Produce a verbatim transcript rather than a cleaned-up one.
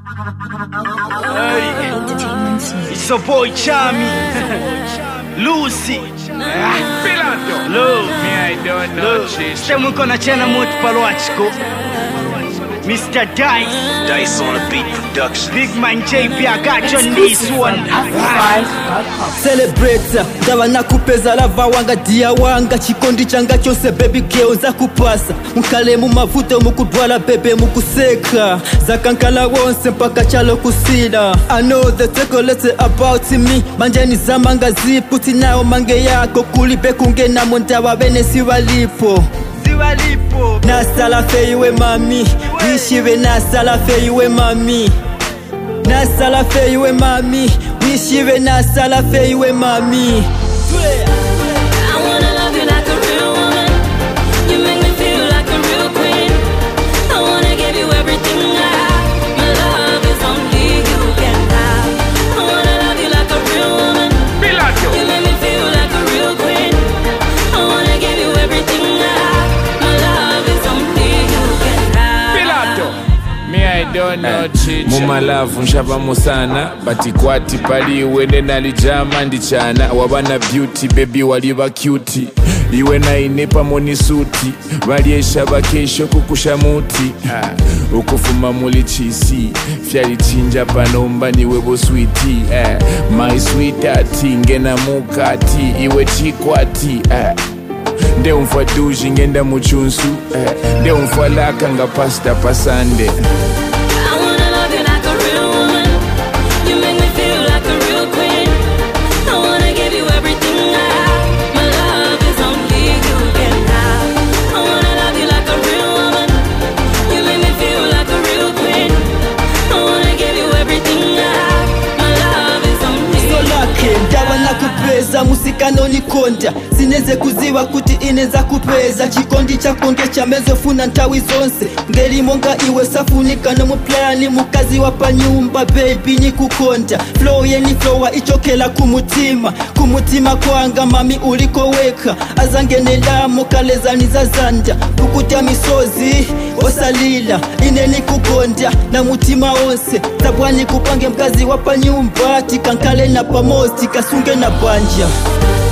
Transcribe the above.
It's a boy Chami, Lucy, Pilato. Love, Me I don't know. stiamo ancora cena molto paloachco. Mister Dice, Dice on a beat production. Big Man J P, I got you on this one. Celebrate, dawa nakupeza lava wanga dia wanga chikondi changa chose baby girl za kupasa mukale mu mavuto mukudwala bebe mukuseka zakankala wonse mpaka chalo kusida. I know the chocolate about me manje ni zamanga ziputi nao mange yako kulibe kungena mondawa bene siwalipo siwalipo nasala feiwe mami wishiwe nasala feiwe mami nasala feiwe mami wishiwe nasala feiwe mami. I wanna love you like a real woman. You make me feel like a real queen. I wanna give you everything I have. My love is only you can have. I wanna love you like a real woman. Pilato. You make me feel like a real queen. I wanna give you everything I have. My love is only you can have. Pilato. Me I don't know. Muma love nshaba musana batikwati paliwe nenalijama ndichana wabana beauty baby waliba cute iwe naine pamoni suti valiesha bakesho kukushamuti uh, ukufuma muli chisi fyali chinja panomba niwe bo sweetie uh, my sweetheart ngena mukati iwe chikwati uh, nde umfa duji ngenda muchunsu uh, nde umfa laka nga pasta pasande. Kupeza musikano ni konda sineze kuziwa kuti ineza kupeza chikondi chakonge chamezo funa ntawi zonse ngeli monga iwe safunikano muplani mukazi wapa nyumba baby ni kukonda flow ye ni flow ichokela kumutima kumutima kwanga mami uliko weka azange nelamo kalezani za zanda kukutia misozi osalila ine ni kukonda na mutima onse tabwani kupange mkazi wapa nyumba tikankale na pamosi kasunge na banja.